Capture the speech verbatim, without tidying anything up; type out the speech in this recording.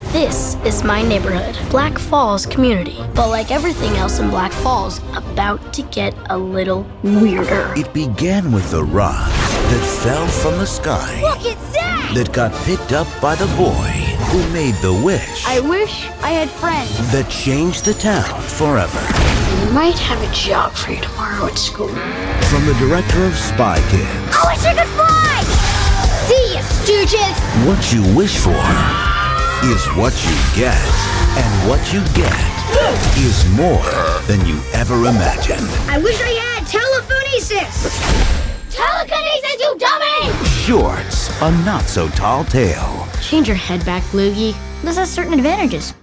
This is my neighborhood, Black Falls Community. But like everything else in Black Falls, about to get a little weirder. It began with a rock that fell from the sky. Look at that! That got picked up by the boy who made the wish. I wish I had friends. That changed the town forever. We might have a job for you tomorrow at school. From the director of Spy Kids. I wish I could fly! See ya, stooges! What you wish for is what you get. And what you get is more than you ever imagined. I wish I had telephonesis! Telekinesis, you dummy! Shorts, a not-so-tall tale. Change your head back, Loogie. This has certain advantages.